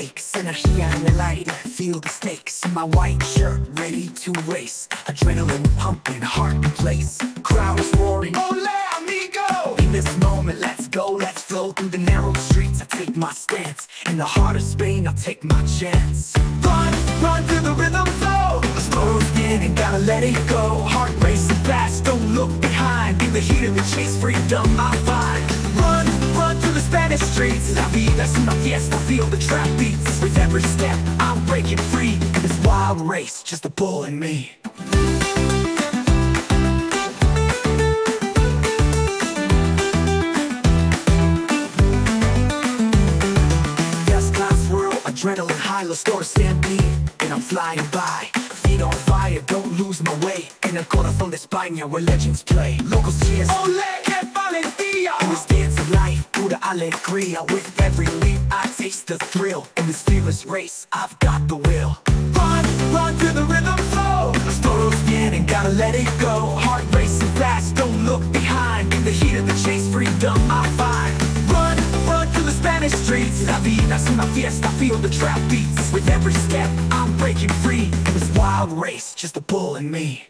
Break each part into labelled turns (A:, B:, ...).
A: wakes, energía en el aire, feel the stakes. In my white shirt, ready to race, adrenaline pumping, heart in place. Crowd is roaring, ole amigo! In this moment, let's go, let's flow through the narrow streets. I take my stance, in the heart of Spain, I'll take my chance. Run, run through the rhythm flow. Let's slow in and gotta let it go. Heart racing fast, don't look behind. In the heat of the chase, freedom I find. Run, run through the Spanish streets. La vida es una fiesta, feel the trap beats. With every step, I'm breaking free. In this wild race, just a bull in me. Yes, class whirl, adrenaline high, let's go to stampede. And I'm flying by, feet on fire, don't lose my way. In el corazón de España, where legends play. Locals cheers, ole, que valentía! In this dance of life, pura alegría. With every leap, I taste the thrill. In this fearless race, I've got the will. Run, run through the rhythm flow. Los toros vienen, gotta let it go. Heart racing fast, don't look behind. In the heat of the chase, freedom I find. Run, run through the Spanish streets. La vida es una fiesta, feel the trap beats. With every step, I'm breaking free. In this wild race, just a bull in me.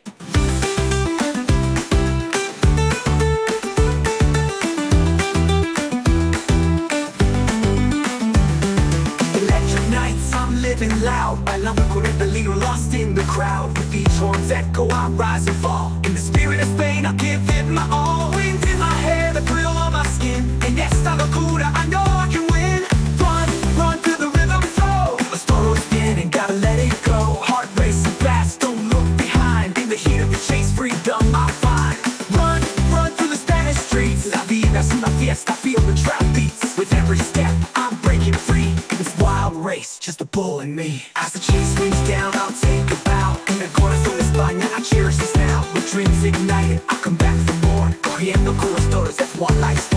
A: Electric nights, I'm living loud. Bailando con el peligro, lost in the crowd. With each horn's echo, I rise and fall. In the spirit of Spain, I'll give it my all. Wind in my hair, the thrill on my skin. En esta locura, I know I can win. Run, run through the rhythm flow. Los toros vienen, gotta let it go. Heart racing fast, don't look behind. In the heat of the chase, freedom I find. Run, run through the Spanish streets. La vida es una fiesta, feel the trap beats. With every step, I'm breaking free. In this wild race, just a bull in me. As the chase swings down, I'll take a bow. In el corazón de España, I cherish this now. With dreams ignited, I'll come back for more. Corriendo con los toros, that's one lifestyle.